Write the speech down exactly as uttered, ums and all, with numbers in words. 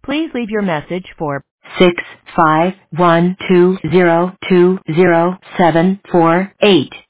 Please leave your message for six five one two zero two zero seven four eight.